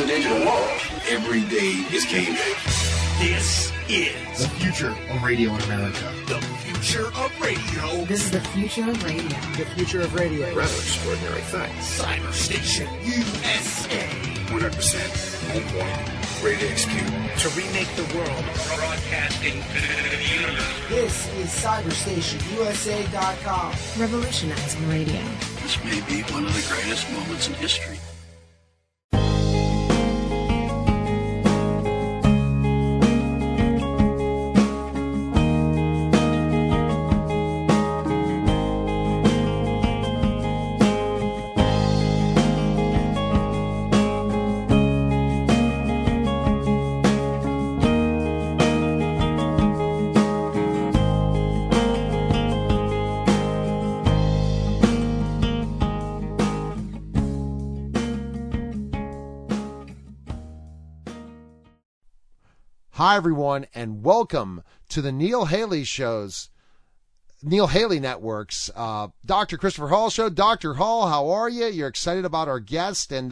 the digital world. Every day is game day. This is the future of radio in America. The future of radio. This is the future of radio. The future of radio. Rather extraordinary thing. Cyber Station USA. 100% on point. Ready to execute. To remake the world broadcasting to the universe. This is CyberstationUSA.com. Revolutionizing radio. This may be one of the greatest moments in history. Hi, everyone, and welcome to the Neil Haley Network's Dr. Christopher Hall Show. Dr. Hall, how are you? You're excited about our guest, and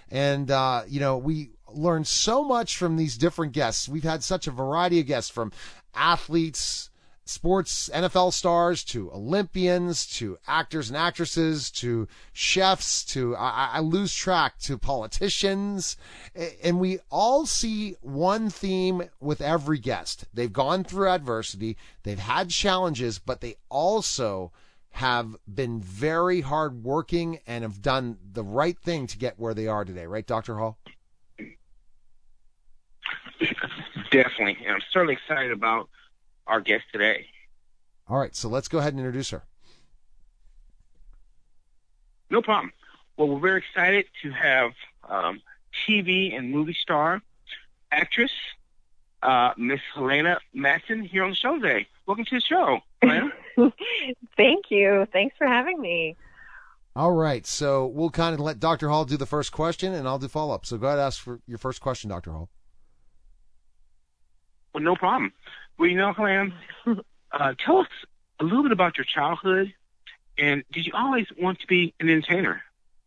we learned so much from these different guests. We've had such a variety of guests, from athletes, sports, NFL stars, to Olympians, to actors and actresses, to chefs, to, I lose track, to politicians. And we all see one theme with every guest. They've gone through adversity, they've had challenges, but they also have been very hardworking and have done the right thing to get where they are today. Right, Dr. Hall? Definitely. And I'm certainly excited about our guest today. All right, so let's go ahead and introduce her. No problem. Well, we're very excited to have TV and movie star, actress, Miss Helena Matson here on the show today. Welcome to the show, Helena. Thank you. Thanks for having me. All right, so we'll kind of let Dr. Hall do the first question, and I'll do follow-up. So go ahead and ask for your first question, Dr. Hall. Well, no problem. Well, Helena, tell us a little bit about your childhood, and did you always want to be an entertainer?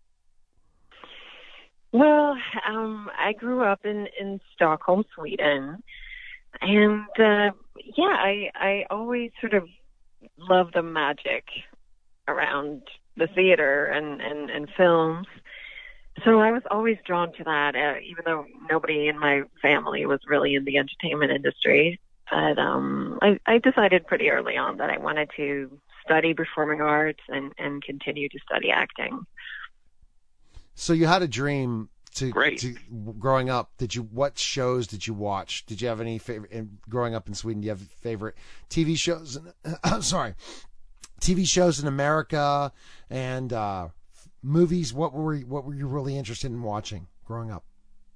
Well, I grew up in Stockholm, Sweden, and I always sort of loved the magic around the theater and films. So I was always drawn to that, even though nobody in my family was really in the entertainment industry. But I decided pretty early on that I wanted to study performing arts and continue to study acting. So you had a dream to growing up. What shows did you watch? Did you have any favorite growing up in Sweden? Do you have favorite TV shows? TV shows in America and movies. What were you really interested in watching growing up?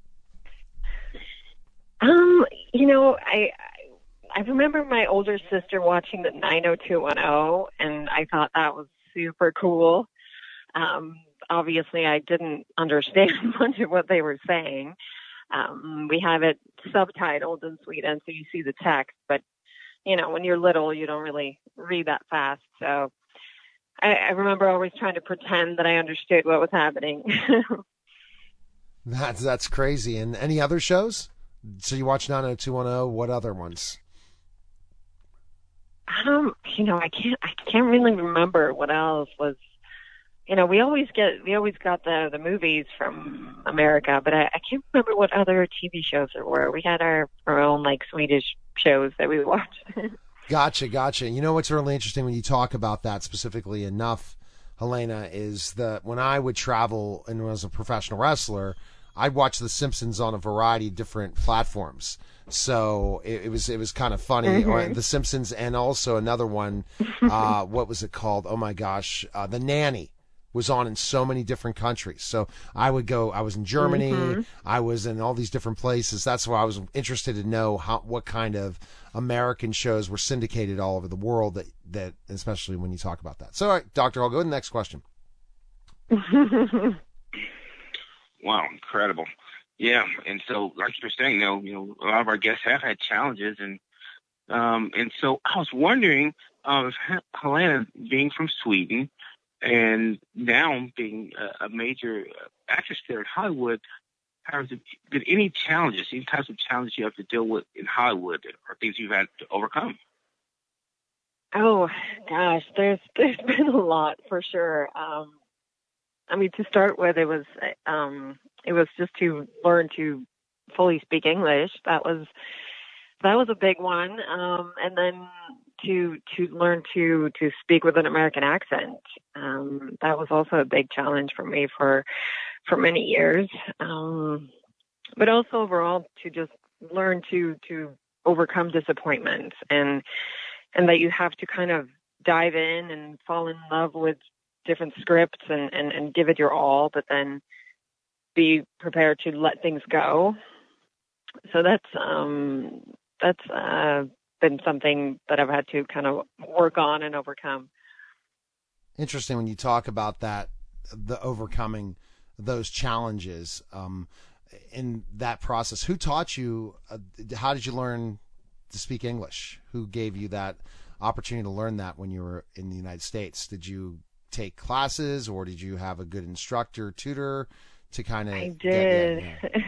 I remember my older sister watching the 90210, and I thought that was super cool. Obviously, I didn't understand much of what they were saying. We have it subtitled in Sweden, so you see the text. But, when you're little, you don't really read that fast. So I remember always trying to pretend that I understood what was happening. That's crazy. And any other shows? So you watch 90210. What other ones? I can't really remember what else was. We always got the movies from America, but I can't remember what other TV shows there were. We had our own Swedish shows that we watched. Gotcha. You know what's really interesting when you talk about that specifically enough, Helena, is that when I would travel and was a professional wrestler, I'd watch The Simpsons on a variety of different platforms. So it was kind of funny. Mm-hmm. The Simpsons, and also another one, what was it called? Oh my gosh, The Nanny was on in so many different countries. So I was in Germany, mm-hmm. I was in all these different places. That's why I was interested to know what kind of American shows were syndicated all over the world, that especially when you talk about that. So, all right, Doctor, I'll go to the next question. Wow, incredible. Yeah, and so like you were saying, a lot of our guests have had challenges, and so I was wondering, Helena, being from Sweden and now being a major actress there in Hollywood, has there been any challenges, any types of challenges you have to deal with in Hollywood, or things you've had to overcome? Oh gosh, there's been a lot for sure. I mean, to start with, it was just to learn to fully speak English. That was a big one, and then to learn to speak with an American accent. That was also a big challenge for me for many years. But also overall to just learn to overcome disappointment, and that you have to kind of dive in and fall in love with different scripts and give it your all, but then be prepared to let things go. So that's been something that I've had to kind of work on and overcome. Interesting when you talk about that, the overcoming those challenges in that process. Who taught you? How did you learn to speak English? Who gave you that opportunity to learn that when you were in the United States? Did you take classes, or did you have a good instructor, tutor to kind of? I did.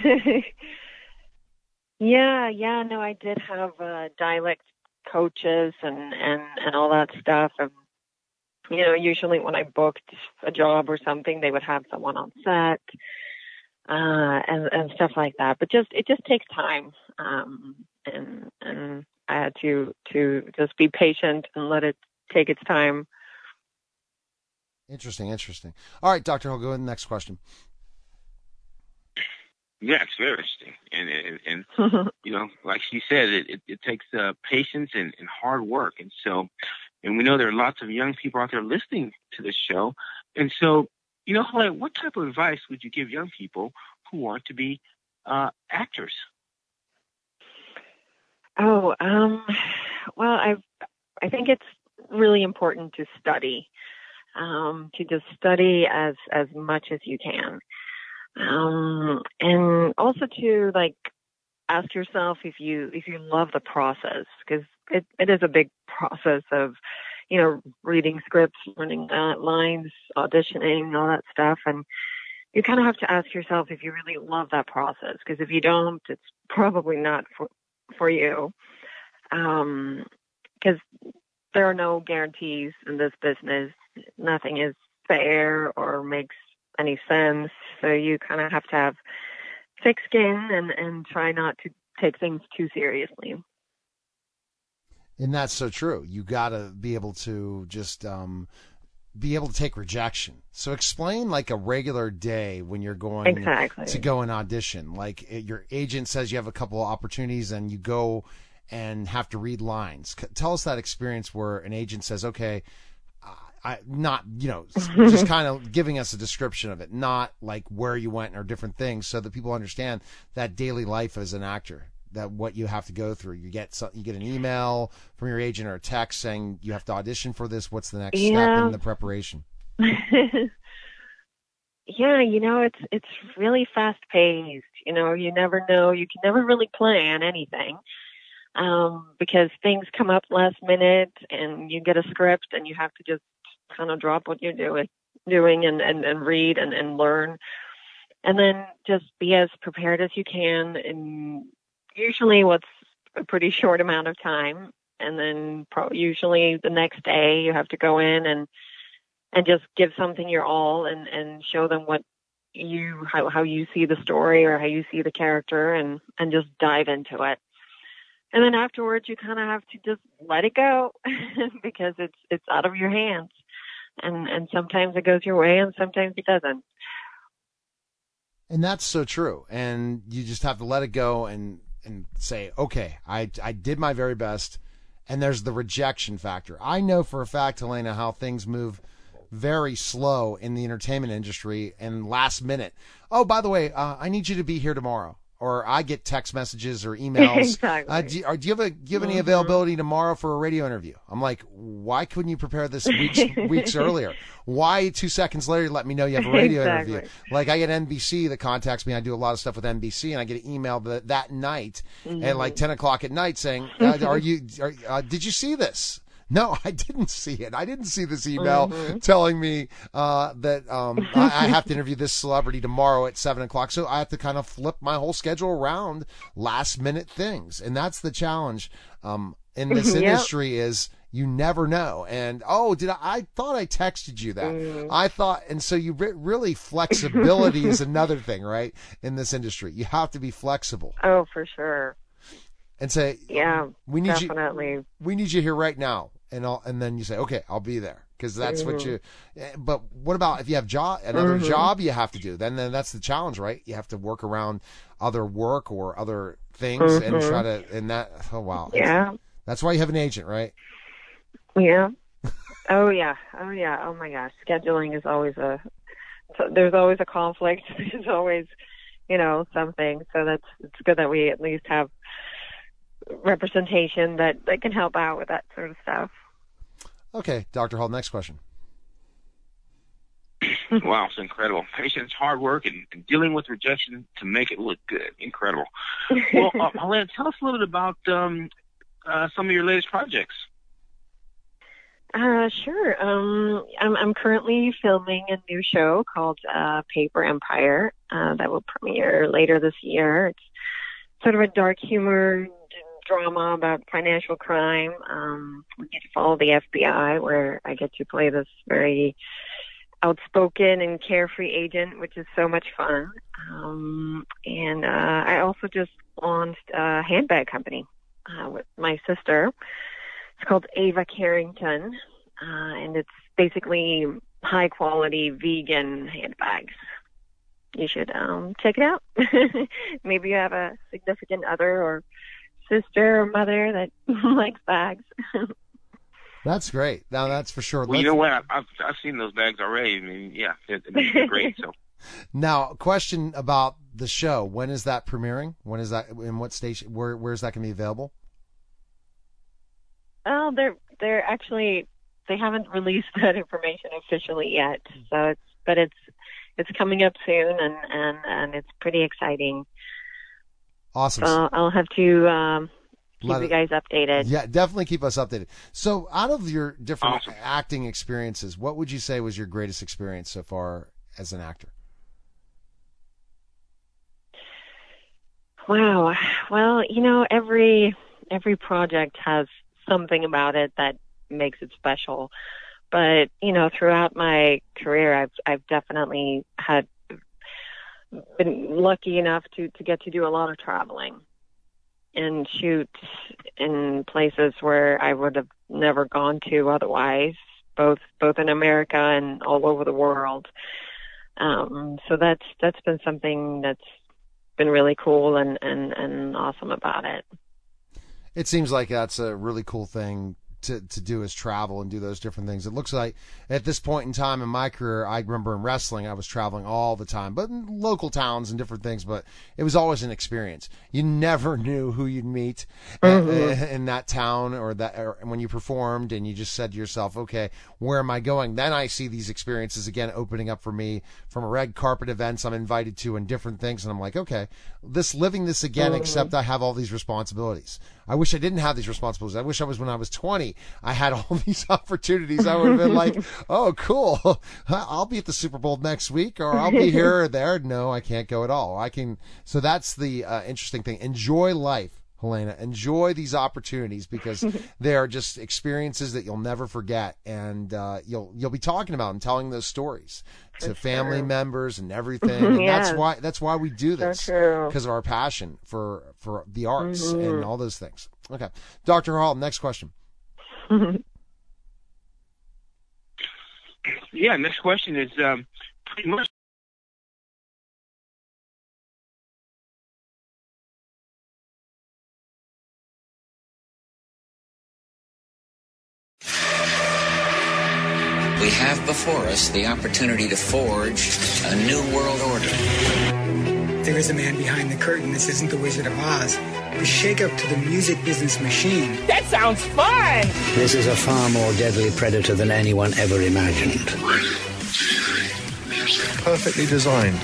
No, I did have dialect coaches and all that stuff. And, you know, usually when I booked a job or something, they would have someone on set and stuff like that. But it just takes time. And I had to just be patient and let it take its time. Interesting. All right, Dr. Hull, go to the next question. Yeah, it's very interesting, and you know, like she said, it takes patience and hard work, and we know there are lots of young people out there listening to this show, and so, you know, what type of advice would you give young people who want to be actors? Well, I think it's really important to study, to just study as much as you can. And also to ask yourself if you love the process, because it is a big process of, you know, reading scripts, learning lines, auditioning, all that stuff. And you kind of have to ask yourself if you really love that process, because if you don't, it's probably not for you. Because there are no guarantees in this business. Nothing is fair or makes any sense. So you kind of have to have thick skin and try not to take things too seriously. And that's so true. You got to be able to just be able to take rejection. So explain a regular day when you're going to go and audition. Like your agent says you have a couple of opportunities and you go and have to read lines. Tell us that experience where an agent says, okay, just kind of giving us a description of it, not like where you went or different things, so that people understand that daily life as an actor, that what you have to go through. You get an email from your agent or a text saying you have to audition for this. What's the next step in the preparation? Yeah, you know, it's really fast paced. You know, you never know. You can never really plan anything. Because things come up last minute and you get a script and you have to just kind of drop what you're doing and read and learn, and then just be as prepared as you can in usually what's a pretty short amount of time. And then usually the next day you have to go in and just give something your all and show them how you see the story or how you see the character and just dive into it. And then afterwards, you kind of have to just let it go because it's out of your hands. And sometimes it goes your way and sometimes it doesn't. And that's so true. And you just have to let it go and say, okay, I did my very best. And there's the rejection factor. I know for a fact, Helena, how things move very slow in the entertainment industry and last minute. Oh, by the way, I need you to be here tomorrow. Or I get text messages or emails. Exactly. Do you have any availability tomorrow for a radio interview? I'm like, why couldn't you prepare this weeks earlier? Why 2 seconds later let me know you have a radio interview? Like I get NBC that contacts me. I do a lot of stuff with NBC, and I get an email that night at 10 o'clock at night saying, did you see this? No, I didn't see it. I didn't see this email telling me that I have to interview this celebrity tomorrow at 7:00. So I have to kind of flip my whole schedule around last minute things. And that's the challenge in this industry is you never know. And, I thought I texted you that. I thought, and so really flexibility is another thing, right? In this industry, you have to be flexible. Oh, for sure. And say, we need definitely. We need you here right now. And then you say, okay, I'll be there. Because that's what you, but what about if you have another job you have to do? Then that's the challenge, right? You have to work around other work or other things and try to, and that, oh wow. Yeah. That's why you have an agent, right? Yeah. Oh yeah. Oh my gosh. Scheduling is always there's always a conflict. There's always, something. So it's good that we at least have representation that can help out with that sort of stuff. Okay, Dr. Hall, next question. Wow, it's incredible. Patience, hard work, and dealing with rejection to make it look good. Incredible. Well, Helena, tell us a little bit about some of your latest projects. Sure. I'm currently filming a new show called Paper Empire that will premiere later this year. It's sort of a dark humor drama about financial crime. We get to follow the FBI, where I get to play this very outspoken and carefree agent, which is so much fun. And I also just launched a handbag company with my sister. It's called Ava Carrington, and it's basically high-quality vegan handbags. You should check it out. Maybe you have a significant other or sister or mother that likes bags. That's great. Now, that's for sure. Well, you know what? I've seen those bags already. I mean, yeah, they're great. So now, question about the show. When is that premiering? When is that? In what station? Where is that going to be available? Oh, they're actually, they haven't released that information officially yet. So it's coming up soon, and it's pretty exciting. Awesome. So I'll have to keep you guys updated. Yeah, definitely keep us updated. So out of your different acting experiences, what would you say was your greatest experience so far as an actor? Wow. Well, every project has something about it that makes it special. But, throughout my career, I've definitely been lucky enough to get to do a lot of traveling and shoot in places where I would have never gone to otherwise, both in America and all over the world. So that's been something that's been really cool and awesome about it. It seems like that's a really cool thing to do, is travel and do those different things. It looks like at this point in time in my career, I remember in wrestling, I was traveling all the time, but in local towns and different things, but it was always an experience. You never knew who you'd meet in that town or when you performed, and you just said to yourself, okay, where am I going? Then I see these experiences again opening up for me from red carpet events I'm invited to and different things. And I'm like, okay, living this again, except I have all these responsibilities. I wish I didn't have these responsibilities. I wish when I was 20, I had all these opportunities. I would have been like, oh, cool. I'll be at the Super Bowl next week, or I'll be here or there. No, I can't go at all. So that's the interesting thing. Enjoy life, Helena. Enjoy these opportunities, because they are just experiences that you'll never forget. And you'll be talking about and telling those stories to family members and everything. And that's why we do this, because of our passion for the arts and all those things. Okay. Dr. Hall, next question. Yeah, next question is pretty much. We have before us the opportunity to forge a new world order. There is a man behind the curtain. This isn't the Wizard of Oz. The shake-up to the music business machine. That sounds fun! This is a far more deadly predator than anyone ever imagined. Perfectly designed.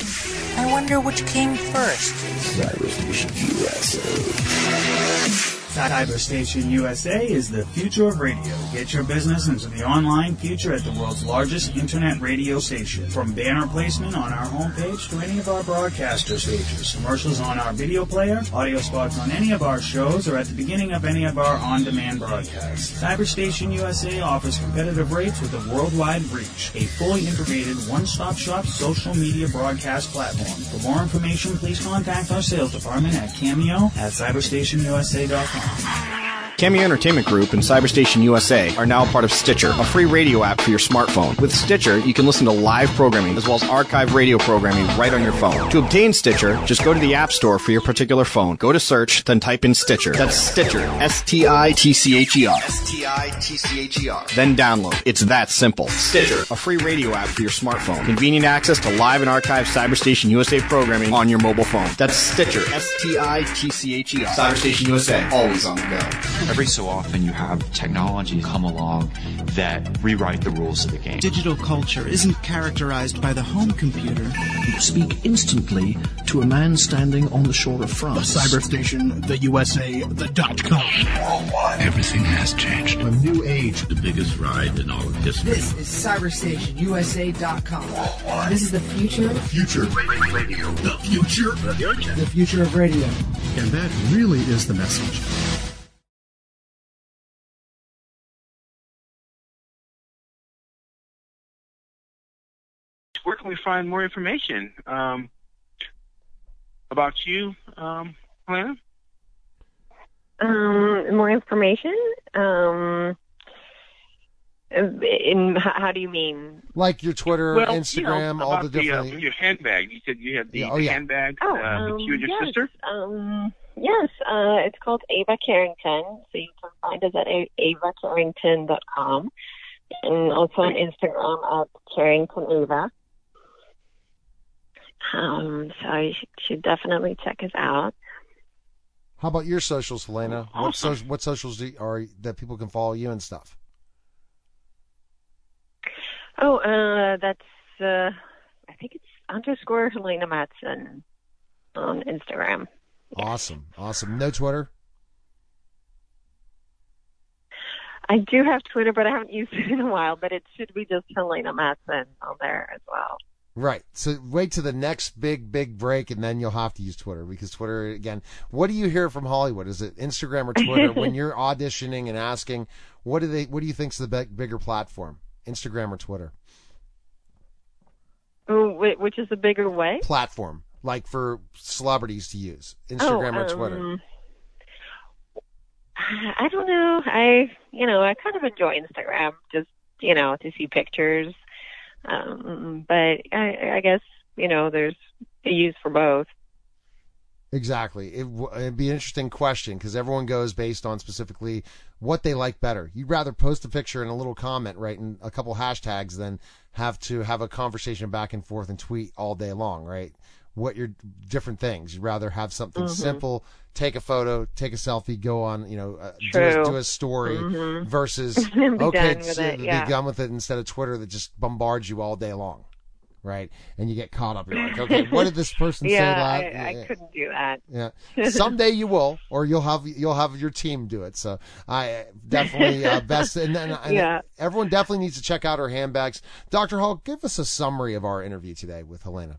I wonder which came first. Cybervision USA. Cyberstation USA is the future of radio. Get your business into the online future at the world's largest internet radio station. From banner placement on our homepage to any of our broadcaster stages, commercials on our video player, audio spots on any of our shows, or at the beginning of any of our on-demand broadcasts. Cyberstation USA offers competitive rates with a worldwide reach. A fully integrated one-stop shop social media broadcast platform. For more information, please contact our sales department at cameo@cyberstationusa.com. Cameo Entertainment Group and Cyberstation USA are now part of Stitcher, a free radio app for your smartphone. With Stitcher, you can listen to live programming as well as archived radio programming right on your phone. To obtain Stitcher, just go to the App Store for your particular phone. Go to search, then type in Stitcher. That's Stitcher. S-T-I-T-C-H-E-R. S-T-I-T-C-H-E-R. Then download. It's that simple. Stitcher, a free radio app for your smartphone. Convenient access to live and archived Cyberstation USA programming on your mobile phone. That's Stitcher. S-T-I-T-C-H-E-R. Cyberstation USA, always on the go. Every so often you have technology come along that rewrite the rules of the game. Digital culture isn't characterized by the home computer. Speak instantly to a man standing on the shore of France. The Cyberstation, the USA, the .com. Worldwide. Everything has changed. A new age. The biggest ride in all of history. This is CyberstationUSA.com. Worldwide. This is the future. The future. Radio. The future. The future of radio. And that really is the message. Where can we find more information about you, Helena? More information? How do you mean? Like your Twitter, Instagram, all the different. Your handbag. You said you had the handbag with you and your sister? Yes, it's called Ava Carrington. So you can find us at avacarrington.com and also on Instagram at Carrington Ava. So you should definitely check us out. How about your socials, Helena? Awesome. What socials are that people can follow you and stuff? Oh, that's I think it's _ Helena Matson on Instagram. Awesome. No Twitter? I do have Twitter, but I haven't used it in a while. But it should be just Helena Matson on there as well. Right. So wait to the next big break, and then you'll have to use Twitter, because Twitter, again, what do you hear from Hollywood? Is it Instagram or Twitter? When you're auditioning and asking, what do you think's the bigger platform, Instagram or Twitter? Which is the bigger way? Platform, like for celebrities to use, Instagram or Twitter? I don't know. I kind of enjoy Instagram, just, to see pictures. But I guess, there's a use for both. Exactly. It'd be an interesting question, because everyone goes based on specifically what they like better. You'd rather post a picture and a little comment, right, and a couple hashtags than have to have a conversation back and forth and tweet all day long, right? What your different things. You'd rather have something simple, take a photo, take a selfie, go on, do a story versus, be done with it, instead of Twitter that just bombards you all day long. Right, and you get caught up. You're like, okay, what did this person say? I couldn't do that. Yeah, someday you will, or you'll have your team do it. So I definitely best, and everyone definitely needs to check out her handbags. Dr. Hall, give us a summary of our interview today with Helena.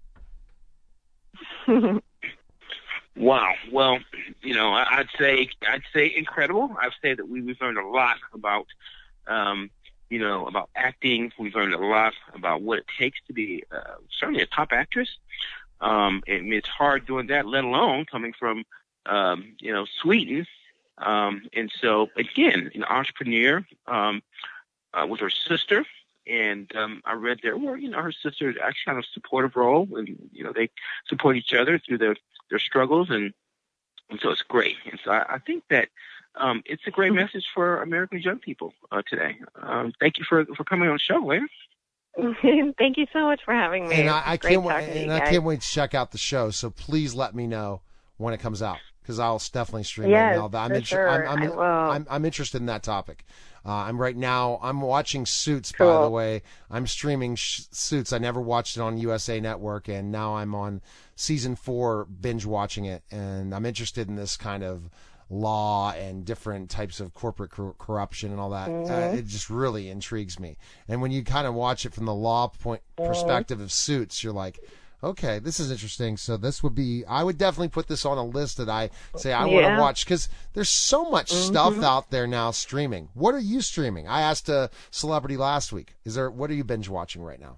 Wow. Well, I'd say incredible. I'd say that we've learned a lot about. About acting. We've learned a lot about what it takes to be certainly a top actress. It's hard doing that, let alone coming from, Sweden. And so, again, an entrepreneur with her sister. And I read there where, her sister is actually on a supportive role. And, they support each other through their struggles. And so it's great. And so I think that it's a great message for America's young people today. Thank you for coming on the show, Lena. Thank you so much for having me. And I can't wait to check out the show. So please let me know when it comes out, because I'll definitely stream it. And all that. I'm interested in that topic. I'm watching Suits, by the way. I'm streaming Suits. I never watched it on USA Network, and now I'm on season 4, binge watching it, and I'm interested in this kind of law and different types of corporate corruption and all that. It just really intrigues me. And when you kind of watch it from the law perspective of Suits, you're like, okay, this is interesting. So I would definitely put this on a list that I say I want to watch, because there's so much stuff out there now streaming. What are you streaming? I asked a celebrity last week. What are you binge watching right now?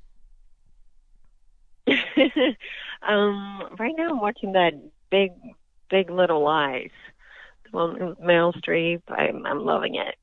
Right now I'm watching that Big Little Lies. The one with Meryl Streep. I'm loving it.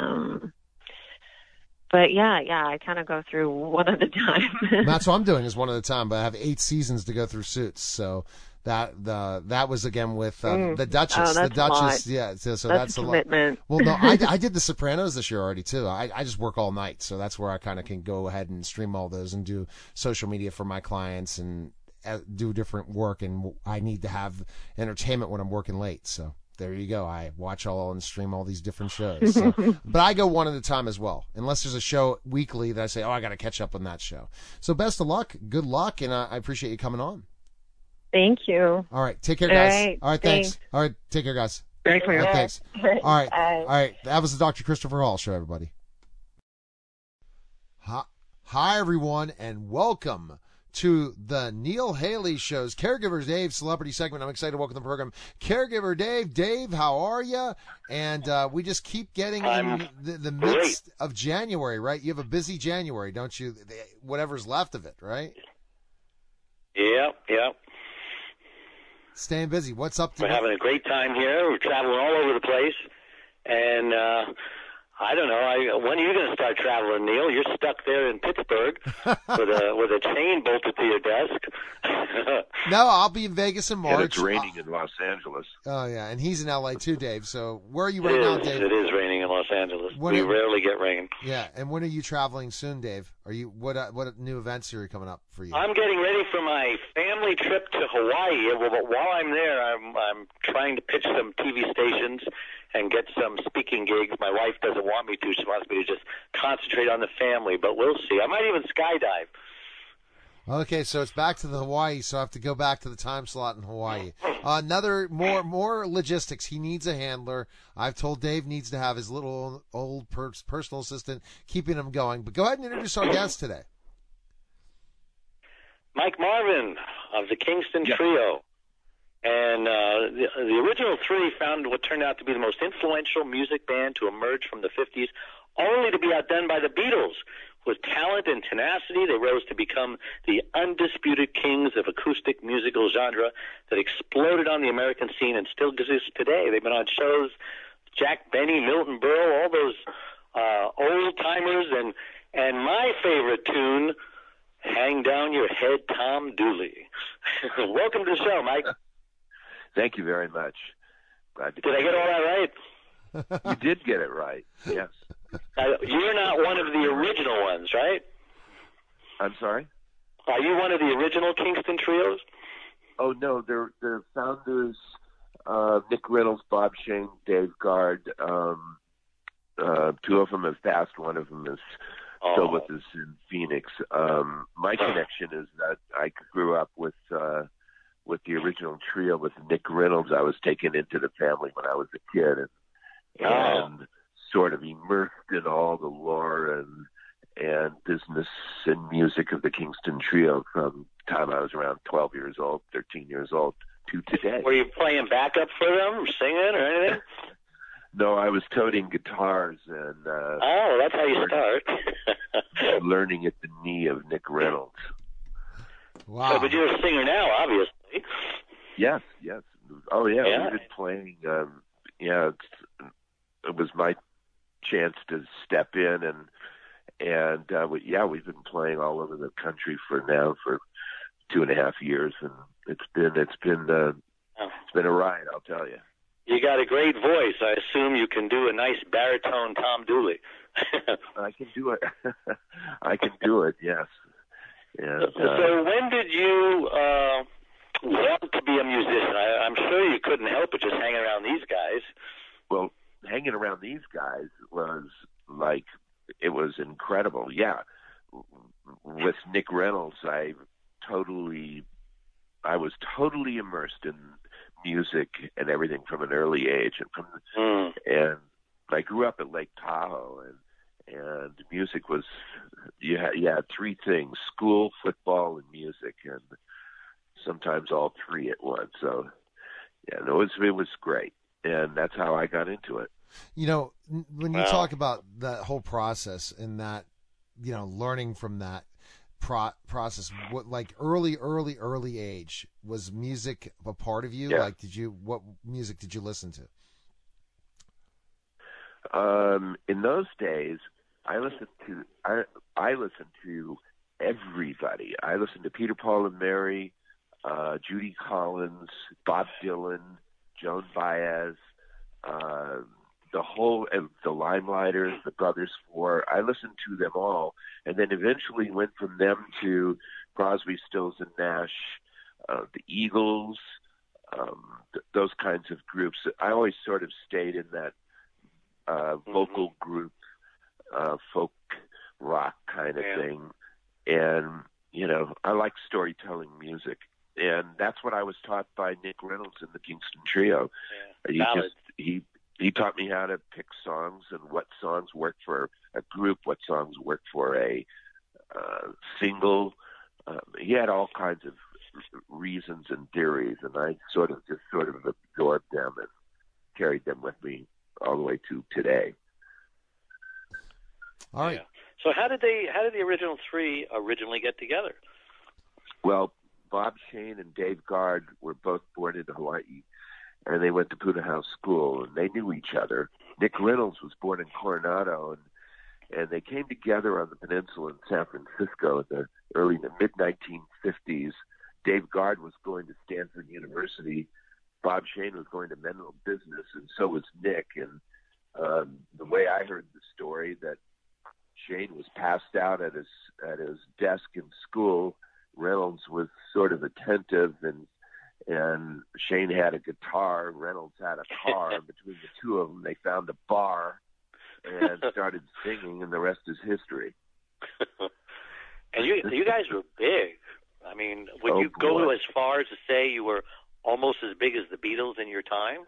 But yeah, I kind of go through one at a time. That's what I'm doing, is one at a time. But I have 8 seasons to go through Suits, so that was again with the Duchess. Oh, the Duchess, yeah. So that's a commitment. Well, no, I did The Sopranos this year already too. I just work all night, so that's where I kind of can go ahead and stream all those and do social media for my clients and do different work. And I need to have entertainment when I'm working late, so. There you go. I watch all and stream all these different shows. So. But I go one at a time as well, unless there's a show weekly that I say, I got to catch up on that show. So best of luck. Good luck, and I appreciate you coming on. Thank you. All right. Take care, guys. All right. Thanks. All right. Take care, guys. Thanks. All right, thanks. All right. Bye. All right. That was the Dr. Christopher Hall Show, everybody. Hi, everyone, and welcome to the Neil Haley Show's Caregiver Dave celebrity segment. I'm excited to welcome the program Caregiver Dave. Dave, how are you? And we just keep getting in the midst of January, right? You have a busy January, don't you? Whatever's left of it, right? Yep. Staying busy. What's up? We're having a great time here. We're traveling all over the place. And I don't know. When are you going to start traveling, Neil? You're stuck there in Pittsburgh with a chain bolted to your desk. No, I'll be in Vegas in March. And it's raining in Los Angeles. Oh, yeah, and he's in L.A. too, Dave. So where are you right now, Dave? It is raining in Los Angeles. We rarely get rain. Yeah, and when are you traveling soon, Dave? Are you what new events are coming up for you? I'm getting ready for my family trip to Hawaii. Well, but while I'm there, I'm trying to pitch some TV stations and get some speaking gigs. My wife doesn't want me to. She wants me to just concentrate on the family, but we'll see. I might even skydive. Okay, so it's back to the Hawaii, so I have to go back to the time slot in Hawaii. Another more logistics. He needs a handler. I've told Dave needs to have his little old personal assistant keeping him going. But go ahead and introduce our guest today. Mike Marvin of the Kingston Trio. And the original three found what turned out to be the most influential music band to emerge from the 50s, only to be outdone by the Beatles. With talent and tenacity, they rose to become the undisputed kings of acoustic musical genre that exploded on the American scene and still exists today. They've been on shows, Jack Benny, Milton Berle, all those old-timers, and my favorite tune, Hang Down Your Head, Tom Dooley. Welcome to the show, Mike. Thank you very much. Did I get all that right? You did get it right, yes. You're not one of the original ones, right? I'm sorry? Are you one of the original Kingston Trios? Oh, no, they're founders, Nick Reynolds, Bob Shane, Dave Guard. Two of them have passed. One of them is still with us in Phoenix. My connection is that I grew up with the original trio with Nick Reynolds. I was taken into the family when I was a kid and sort of immersed in all the lore and business and music of the Kingston Trio from the time I was around 12 years old, 13 years old to today. Were you playing backup for them or singing or anything? No, I was toting guitars and that's how you start. learning at the knee of Nick Reynolds. Wow. So, but you're a singer now, obviously. Yes. Oh, yeah. We've been playing. It was my chance to step in, and we've been playing all over the country for 2.5 years, and it's been a ride, I'll tell you. You got a great voice. I assume you can do a nice baritone Tom Dooley. I can do it. I can do it. Yes. And, so when did you want to be a musician? I'm sure you couldn't help but just hanging around these guys. Well, hanging around these guys was it was incredible. Yeah. With Nick Reynolds, I was totally immersed in music and everything from an early age, and I grew up at Lake Tahoe, and music was you had three things: school, football, and music, and sometimes all three at once. So yeah, it was great, and that's how I got into it. You know, when you talk about that whole process and that, you know, learning from that process, what, like early age, was music a part of you? Yeah. Like, what music did you listen to? In those days, I listened to everybody. I listened to Peter, Paul and Mary, Judy Collins, Bob Dylan, Joan Baez, the Limelighters, the Brothers Four. I listened to them all, and then eventually went from them to Crosby, Stills and Nash, the Eagles, those kinds of groups. I always sort of stayed in that vocal group, folk rock kind of thing. And, you know, I like storytelling music. And that's what I was taught by Nick Reynolds in the Kingston Trio. Yeah. He taught me how to pick songs and what songs work for a group, what songs work for a single. He had all kinds of reasons and theories, and I sort of absorbed them and carried them with me all the way to today. All right. Yeah. So how did the original three originally get together? Well, Bob Shane and Dave Guard were both born in Hawaii, and they went to Punahou School, and they knew each other. Nick Reynolds was born in Coronado, and they came together on the peninsula in San Francisco in the mid-1950s. Dave Guard was going to Stanford University. Bob Shane was going to Menlo Business, and so was Nick. And the way I heard the story, that Shane was passed out at his desk in school. Reynolds was sort of attentive, and Shane had a guitar. Reynolds had a car. And between the two of them, they found a bar and started singing, and the rest is history. And you guys were big. I mean, would you go as far as to say you were almost as big as the Beatles in your time?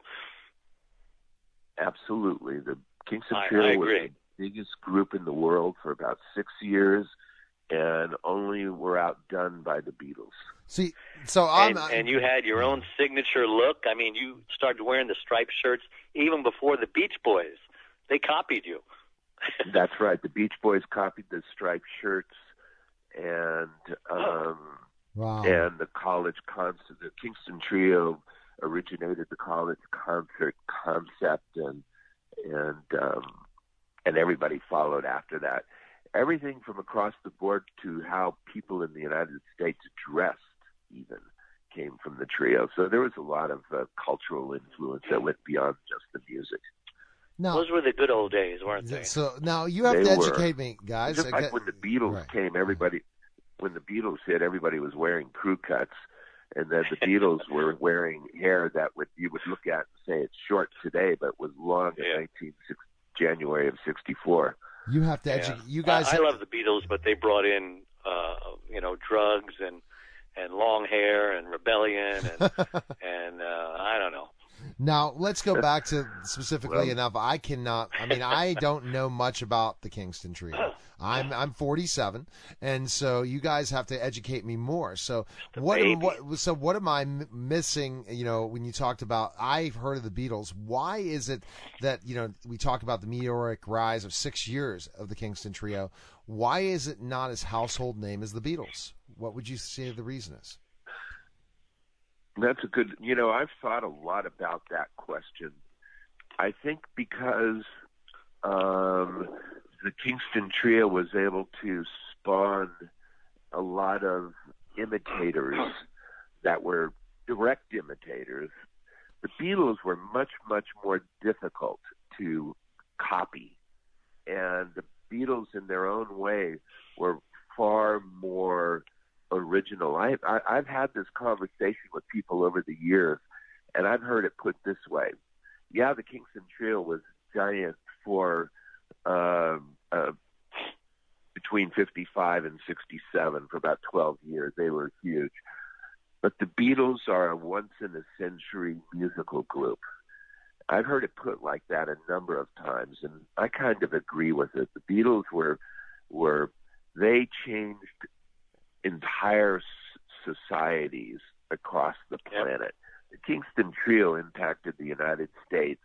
Absolutely. The Kingston Trio was the biggest group in the world for about 6 years, and only were outdone by the Beatles. See, so and you had your own signature look. I mean, you started wearing the striped shirts even before the Beach Boys. They copied you. That's right. The Beach Boys copied the striped shirts, and and the college concert. The Kingston Trio originated the college concert concept, and everybody followed after that. Everything from across the board to how people in the United States dressed even came from the trio. So there was a lot of cultural influence that went beyond just the music. Now, those were the good old days, weren't they? So now you have to educate me, guys. Just like when the Beatles came, when the Beatles hit, everybody was wearing crew cuts, and then the Beatles were wearing hair that you would look at and say it's short today, but was long in January of '64. You have to educate you guys. I love the Beatles, but they brought in, drugs and long hair and rebellion and I don't know. Now let's go back to specifically enough. I don't know much about the Kingston Trio. I'm 47, and so you guys have to educate me more. So what am I missing? You know, when you talked about, I've heard of the Beatles. Why is it that, you know, we talk about the meteoric rise of 6 years of the Kingston Trio? Why is it not as household name as the Beatles? What would you say the reason is? That's a good, I've thought a lot about that question. I think because the Kingston Trio was able to spawn a lot of imitators that were direct imitators. The Beatles were much, much more difficult to copy. And the Beatles, in their own way, were far more original. I've had this conversation with people over the years, and I've heard it put this way. Yeah, the Kingston Trio was giant for between 55 and 67 for about 12 years. They were huge. But the Beatles are a once-in-a-century musical group. I've heard it put like that a number of times, and I kind of agree with it. The Beatles they changed entire societies across the planet. The Kingston Trio impacted the United States.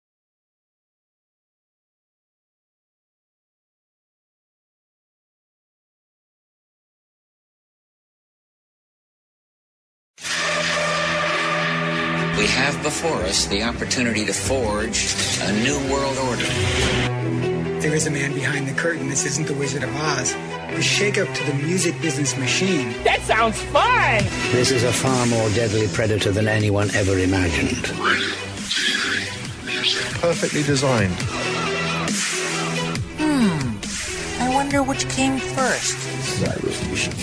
We have before us the opportunity to forge a new world order. There is a man behind the curtain. This isn't the Wizard of Oz. A shakeup to the music business machine. That sounds fun! This is a far more deadly predator than anyone ever imagined. Perfectly designed. I wonder which came first. Cyberstation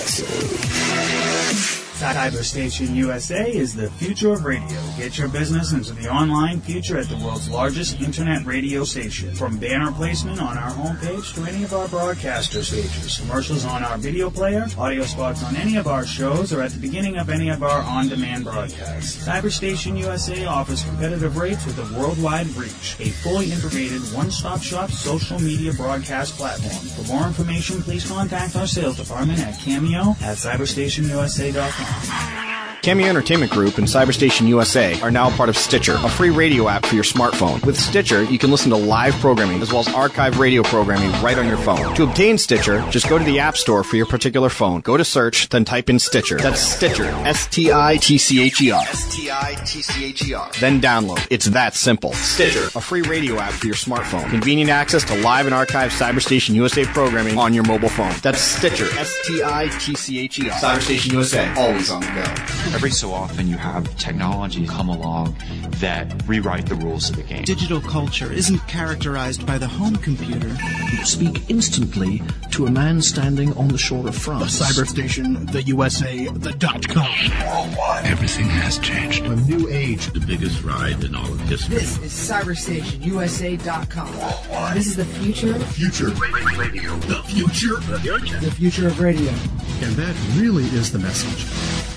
USA. Cyberstation USA is the future of radio. Get your business into the online future at the world's largest internet radio station. From banner placement on our homepage to any of our broadcaster stages, commercials on our video player, audio spots on any of our shows, or at the beginning of any of our on-demand broadcasts. Cyberstation USA offers competitive rates with a worldwide reach. A fully integrated one-stop shop social media broadcast platform. For more information, please contact our sales department at cameo@cyberstationusa.com. Cameo Entertainment Group and Cyberstation USA are now part of Stitcher, a free radio app for your smartphone. With Stitcher, you can listen to live programming as well as archive radio programming right on your phone. To obtain Stitcher, just go to the App Store for your particular phone. Go to search, then type in Stitcher. That's Stitcher. S-T-I-T-C-H-E-R. S-T-I-T-C-H-E-R. Then download. It's that simple. Stitcher, a free radio app for your smartphone. Convenient access to live and archived Cyberstation USA programming on your mobile phone. That's Stitcher. S-T-I-T-C-H-E-R. Cyberstation USA, always on the go. Every so often you have technology come along that rewrite the rules of the game. Digital culture isn't characterized by the home computer. You speak instantly to a man standing on the shore of France. The Cyberstation, the USA, the .com. Worldwide. Everything has changed. A new age. The biggest ride in all of history. This is CyberstationUSA.com. Worldwide. This is the future. The future. Radio. The future. The future. The future of radio. And that really is the message.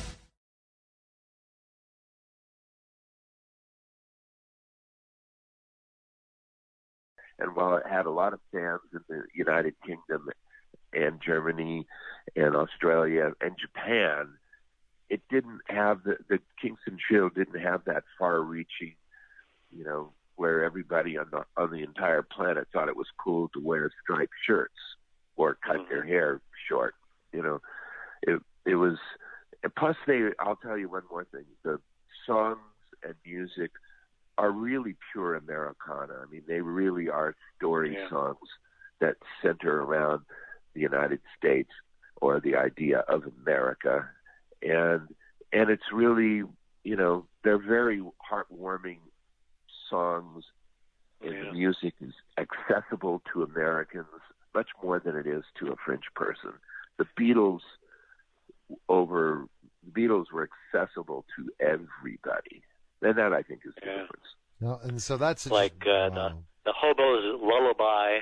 And while it had a lot of fans in the United Kingdom and Germany and Australia and Japan, it didn't have the Kingston Trio didn't have that far-reaching, where everybody on the entire planet thought it was cool to wear striped shirts or cut their hair short. It was. Plus, I'll tell you one more thing: the songs and music are really pure Americana. I mean, they really are story songs that center around the United States or the idea of America. And it's really, they're very heartwarming songs, and the music is accessible to Americans much more than it is to a French person. The Beatles were accessible to everybody. And that, I think, is the difference. No, and so that's like the Hobo's Lullaby.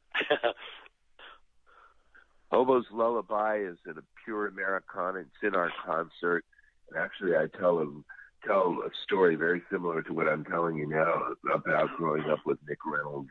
Hobo's Lullaby is in a pure Americana. It's in our concert. And actually, I tell a story very similar to what I'm telling you now about growing up with Nick Reynolds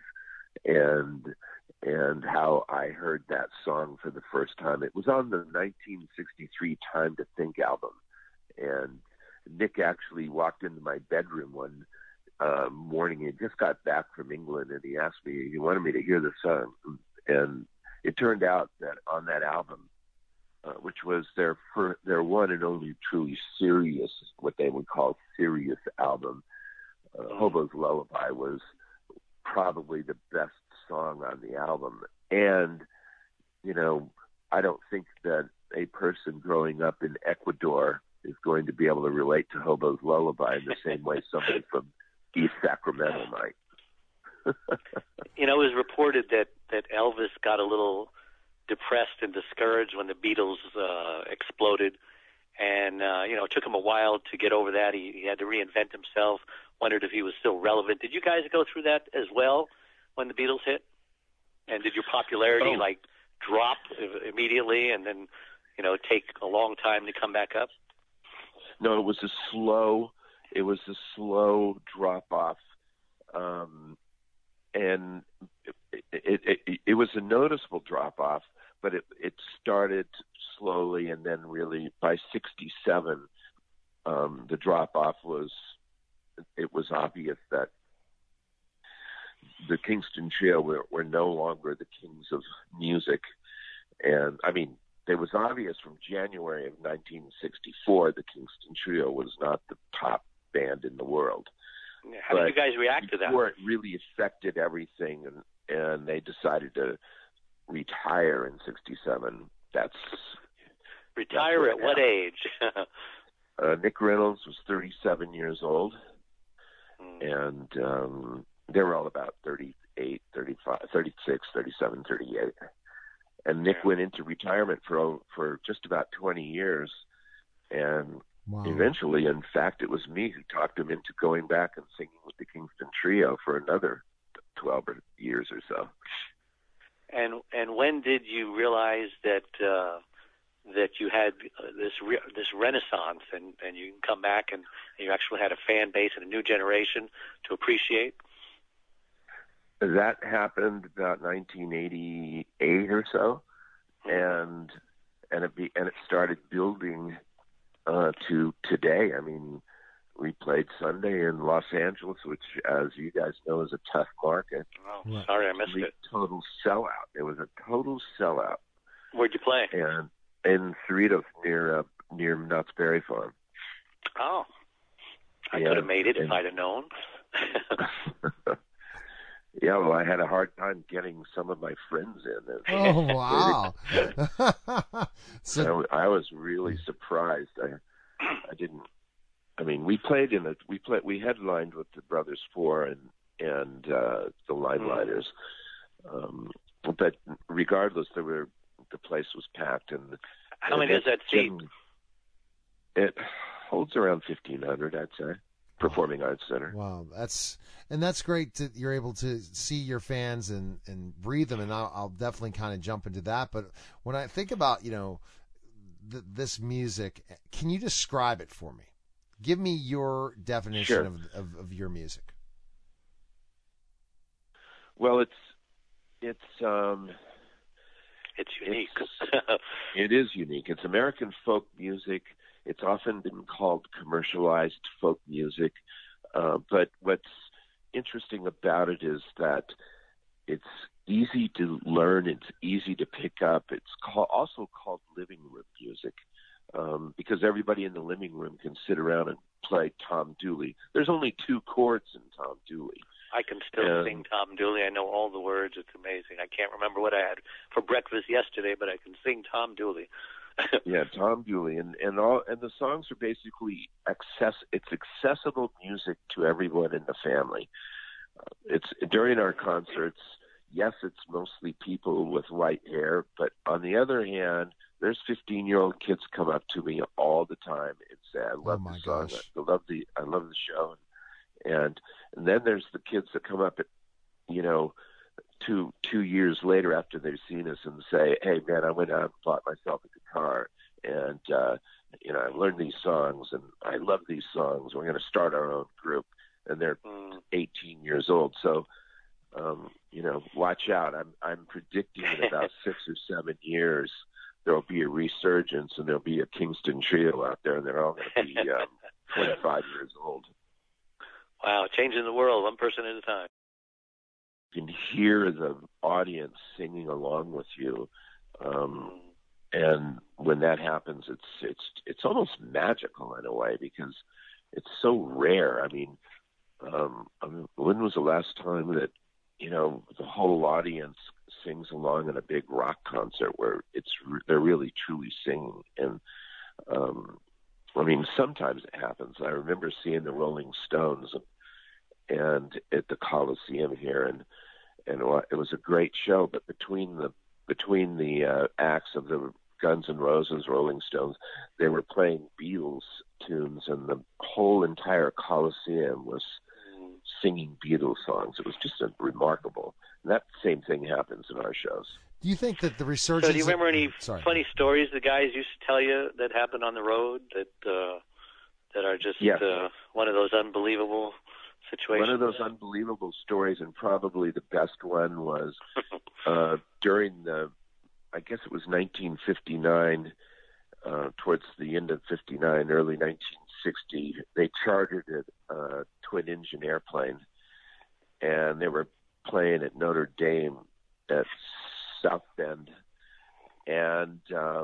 and how I heard that song for the first time. It was on the 1963 Time to Think album. And Nick actually walked into my bedroom one morning. He just got back from England, and he asked me, he wanted me to hear the song. And it turned out that on that album, which was their one and only truly serious, what they would call serious album, Hobo's Lullaby was probably the best song on the album. And, I don't think that a person growing up in Ecuador is going to be able to relate to Hobo's Lullaby in the same way somebody from East Sacramento might. It was reported that Elvis got a little depressed and discouraged when the Beatles exploded, and it took him a while to get over that. He had to reinvent himself, wondered if he was still relevant. Did you guys go through that as well when the Beatles hit? And did your popularity drop immediately and then take a long time to come back up? No, it was a slow drop off, and it was a noticeable drop off, but it started slowly, and then really by 67, the drop off was obvious that the Kingston Trio were no longer the kings of music. And I mean, it was obvious from January of 1964 the Kingston Trio was not the top band in the world. How did you guys react to that? Before it really affected everything, and they decided to retire in 67. Retire at what age? Nick Reynolds was 37 years old, and they were all about 38, 35, 36, 37, 38. And Nick went into retirement for just about 20 years, and eventually, in fact, it was me who talked him into going back and singing with the Kingston Trio for another 12 years or so. And when did you realize that you had this renaissance, and you can come back and you actually had a fan base and a new generation to appreciate? That happened about 1988 or so, and it started building to today. I mean, we played Sunday in Los Angeles, which, as you guys know, is a tough market. Oh, sorry, I missed it. Total sellout. It was a total sellout. Where'd you play? And in Cerritos, near Knott's Berry Farm. Oh, I could have made it if I'd have known. Yeah, well, I had a hard time getting some of my friends in. Oh, wow. So I was really surprised. I didn't. I mean, we headlined with the Brothers Four and the Limelighters, but regardless, the place was packed. And how many does that seat? It holds around 1,500, I'd say. Performing Arts Center. Wow, that's great that you're able to see your fans and breathe them, and I'll definitely kind of jump into that. But when I think about this music, can you describe it for me? Give me your definition of your music. Well, it's unique. It is unique. It's American folk music. It's often been called commercialized folk music, but what's interesting about it is that it's easy to learn, it's easy to pick up. It's also called living room music, because everybody in the living room can sit around and play Tom Dooley. There's only 2 chords in Tom Dooley. I can still sing Tom Dooley. I know all the words. It's amazing. I can't remember what I had for breakfast yesterday, but I can sing Tom Dooley. Yeah, Tom Dooley, and the songs are basically it's accessible music to everyone in the family. It's during our concerts. Yes, it's mostly people with white hair, but on the other hand, there's 15-year-old kids come up to me all the time and say, "I love the song. I love the show," and then there's the kids that come up at 2 years later after they've seen us and say, "Hey man, I went out and bought myself a guitar, and I learned these songs, and I love these songs. We're going to start our own group." And they're 18 years old. So, watch out. I'm predicting in about 6 or 7 years there'll be a resurgence, and there'll be a Kingston Trio out there, and they're all going to be 25 years old. Wow, changing the world one person at a time. You can hear the audience singing along with you, and when that happens, it's almost magical in a way, because it's so rare. I mean, when was the last time that the whole audience sings along in a big rock concert where they're really truly singing? And I mean, sometimes it happens. I remember seeing the Rolling Stones and at the Coliseum here, and it was a great show. But between the acts of the Guns N' Roses, Rolling Stones, they were playing Beatles tunes, and the whole entire Coliseum was singing Beatles songs. It was just remarkable. And that same thing happens in our shows. Do you think that the resurgence... So do you remember any funny stories the guys used to tell you that happened on the road that that are just Yes. One of those unbelievable situations. One of those unbelievable stories, and probably the best one, was during I guess it was 1959, towards the end of 59, early 1960, they chartered a twin-engine airplane, and they were playing at Notre Dame at South Bend, and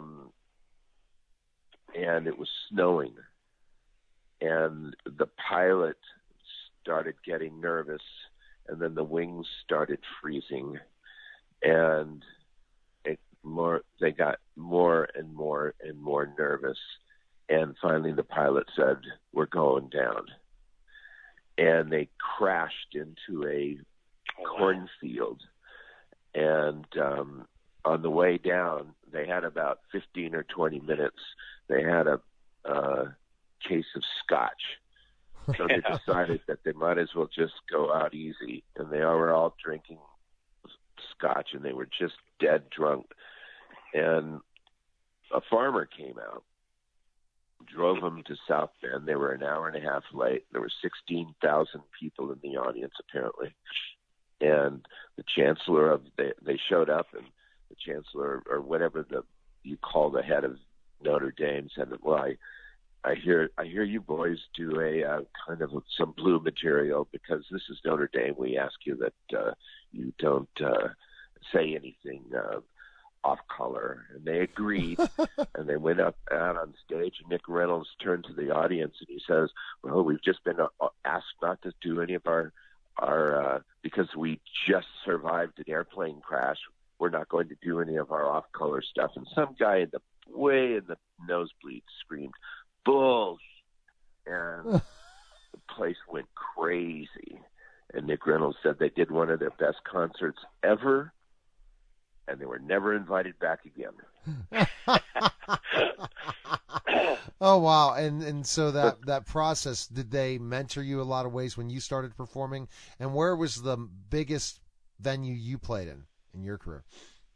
it was snowing, and the pilot started getting nervous, and then the wings started freezing, and they got more and more and more nervous, and finally the pilot said, "We're going down," and they crashed into a cornfield, and on the way down, they had about 15 or 20 minutes. They had a case of scotch. So they decided that they might as well just go out easy. And they were all drinking scotch, and they were just dead drunk. And a farmer came out, drove them to South Bend. They were an hour and a half late. There were 16,000 people in the audience, apparently. And the chancellor they showed up, and the chancellor, or whatever you call the head of Notre Dame, said, "Well, I hear you boys do a kind of some blue material, because this is Notre Dame. We ask you that you don't say anything off color." And they agreed, and they went out on stage. And Nick Reynolds turned to the audience and he says, "Well, we've just been asked not to do any of our because we just survived an airplane crash. We're not going to do any of our off color stuff." And some guy way in the nosebleed screamed, "Bull!" And the place went crazy. And Nick Reynolds said they did one of their best concerts ever, and they were never invited back again. Oh, wow. And so that process, did they mentor you a lot of ways when you started performing? And where was the biggest venue you played in your career?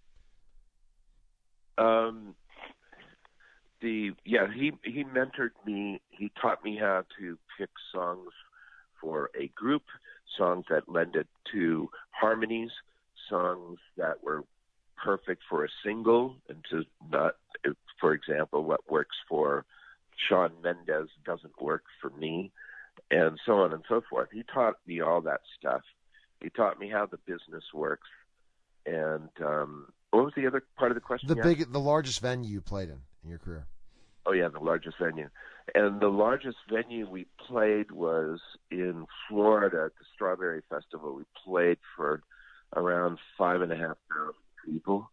He mentored me. He taught me how to pick songs for a group, songs that lended to harmonies, songs that were perfect for a single, and to not, for example, what works for Shawn Mendes doesn't work for me, and so on and so forth. He taught me all that stuff. He taught me how the business works. And what was the other part of the question? The largest venue you played in your career. Oh, yeah, the largest venue. And the largest venue we played was in Florida at the Strawberry Festival. We played for around 5,500 people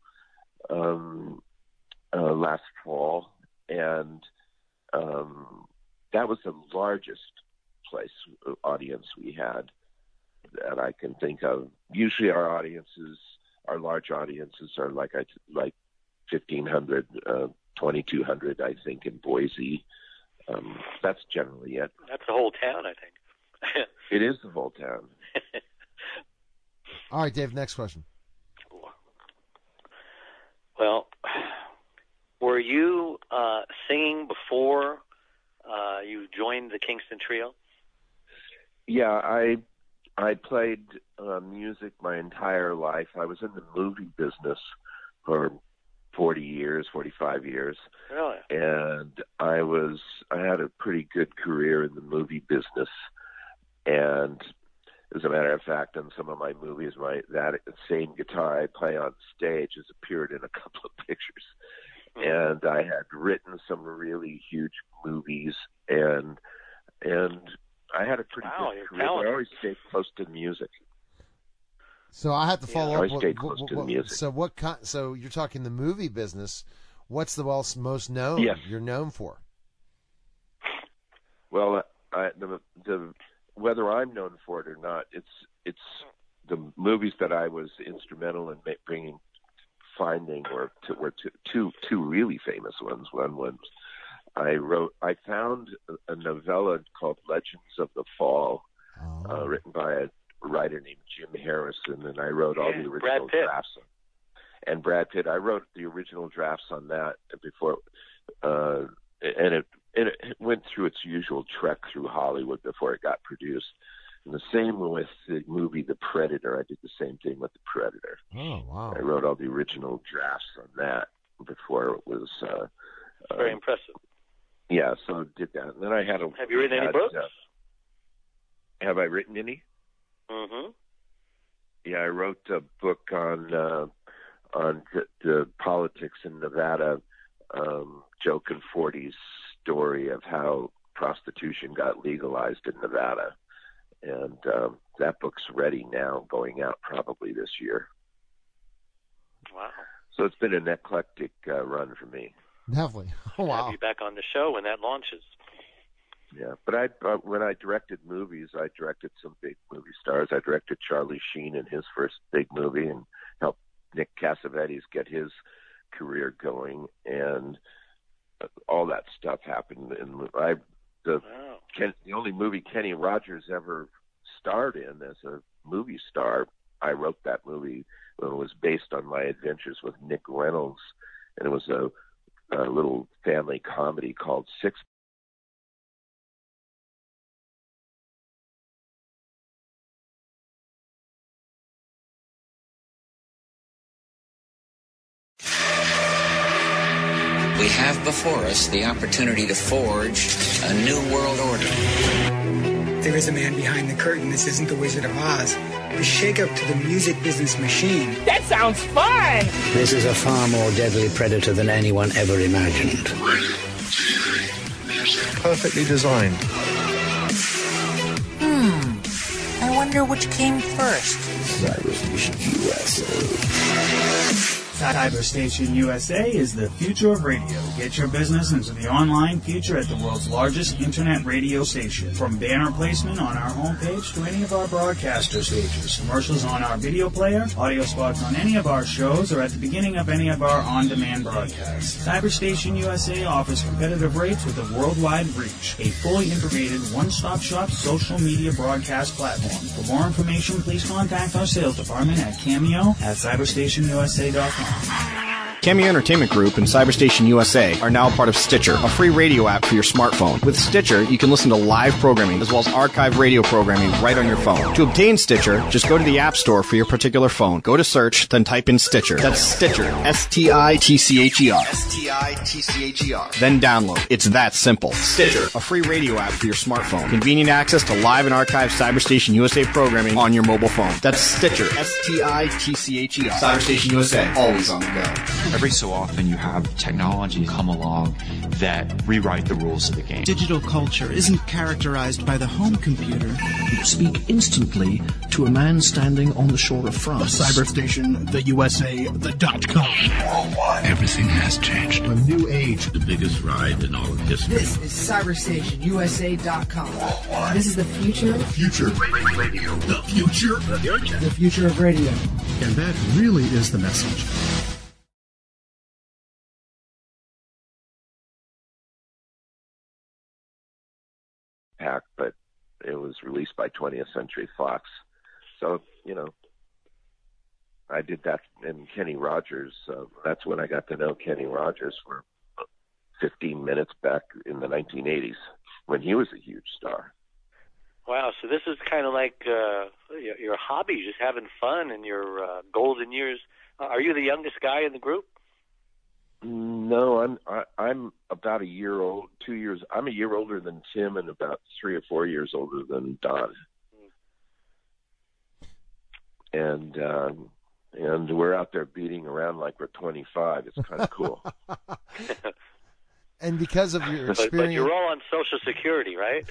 last fall. And that was the largest audience we had that I can think of. Usually our large audiences are like 1,500, 2,200, I think, in Boise. That's generally it. That's the whole town, I think. It is the whole town. All right, Dave, next question. Well, were you singing before you joined the Kingston Trio? Yeah, I played music my entire life. I was in the movie business for 45 years. Really? And I had a pretty good career in the movie business. And as a matter of fact, in some of my movies, that same guitar I play on stage has appeared in a couple of pictures. And I had written some really huge movies, and I had a pretty good career. I always stayed close to music. So I have to follow up. I stayed close to the music. So so you're talking the movie business. What's the most known? Yes. You're known for? Well, whether I'm known for it or not, it's the movies that I was instrumental in finding were two really famous ones. One was I found a novella called Legends of the Fall, written by a writer named Jim Harrison, and I wrote all the original drafts. And Brad Pitt, I wrote the original drafts on that before, and it went through its usual trek through Hollywood before it got produced. And the same with the movie The Predator. I did the same thing with The Predator. Oh, wow. I wrote all the original drafts on that before it was... very impressive. Yeah, so I did that. And then I had a... Have you written any books? Have I written any? Mm-hmm. Yeah, I wrote a book on the politics in Nevada, Joe Conforti's story of how prostitution got legalized in Nevada. And that book's ready now, going out probably this year. Wow. So it's been an eclectic run for me. Definitely. Oh, wow. Have you back on the show when that launches. Yeah, but when I directed movies, I directed some big movie stars. I directed Charlie Sheen in his first big movie and helped Nick Cassavetes get his career going, and all that stuff happened. And the only movie Kenny Rogers ever starred in as a movie star, I wrote that movie when it was based on my adventures with Nick Reynolds, and it was a little family comedy called Six. We have before us the opportunity to forge a new world order. There is a man behind the curtain. This isn't the Wizard of Oz. A shake-up to the music business machine. That sounds fun! This is a far more deadly predator than anyone ever imagined. Perfectly designed. I wonder which came first. Cyberstation USA. Cyberstation USA is the future of radio. Get your business into the online future at the world's largest internet radio station. From banner placement on our homepage to any of our broadcaster stages, commercials on our video player, audio spots on any of our shows, or at the beginning of any of our on-demand broadcasts. Cyberstation USA offers competitive rates with a worldwide reach. A fully integrated one-stop shop social media broadcast platform. For more information, please contact our sales department at cameo@cyberstationusa.com. Cameo Entertainment Group and Cyberstation USA are now part of Stitcher, a free radio app for your smartphone. With Stitcher, you can listen to live programming as well as archive radio programming right on your phone. To obtain Stitcher, just go to the App Store for your particular phone. Go to search, then type in Stitcher. That's Stitcher. S-T-I-T-C-H-E-R. S-T-I-T-C-H-E-R. Then download. It's that simple. Stitcher, a free radio app for your smartphone. Convenient access to live and archived Cyberstation USA programming on your mobile phone. That's Stitcher. S-T-I-T-C-H-E-R. Cyberstation USA, always on the go. Every so often you have technology come along that rewrite the rules of the game. Digital culture isn't characterized by the home computer. You speak instantly to a man standing on the shore of France. The Cyberstation, the USA, the .com. Worldwide. Everything has changed. A new age. The biggest ride in all of history. This is CyberstationUSA.com. Worldwide. This is the future. The future. Radio. The future. The future of radio. And that really is the message. But it was released by 20th Century Fox. So, I did that in Kenny Rogers. That's when I got to know Kenny Rogers for 15 minutes back in the 1980s when he was a huge star. Wow, so this is kind of like your hobby, just having fun in your golden years. Are you the youngest guy in the group? No, I'm about a year old, 2 years. I'm a year older than Tim and about 3 or 4 years older than Don. And we're out there beating around like we're 25. It's kind of cool. And because of your experience, but you're all on Social Security, right?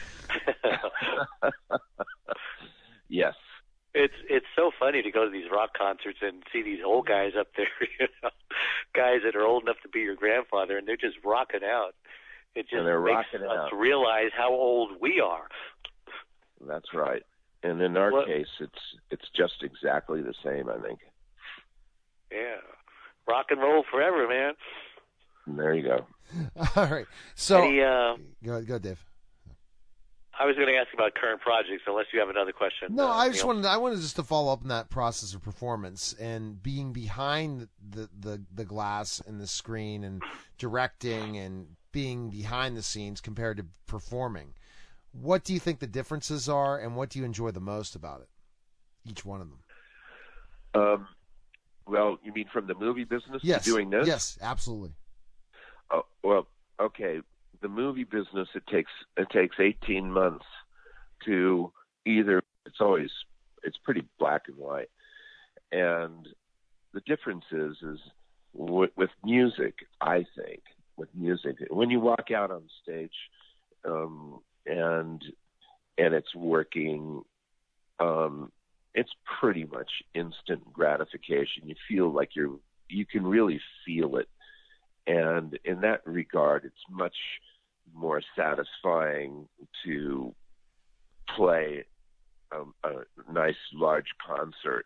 Yes. It's so funny to go to these rock concerts and see these old guys up there, guys that are old enough to be your grandfather, and they're just rocking out. It just makes us realize how old we are. That's right. And in our case, it's just exactly the same, I think. Yeah. Rock and roll forever, man. And there you go. All right. So go, Dave. I was going to ask about current projects, unless you have another question. No, I wanted just to follow up on that process of performance and being behind the glass and the screen and directing and being behind the scenes compared to performing. What do you think the differences are, and what do you enjoy the most about it? Each one of them. Well, you mean from the movie business Yes. to doing this? Yes, absolutely. Oh, well, okay. The movie business, it takes 18 months to either. It's pretty black and white, and the difference is with music. I think with music, when you walk out on stage, and it's working, it's pretty much instant gratification. You feel like you can really feel it. And in that regard, it's much more satisfying to play a nice large concert.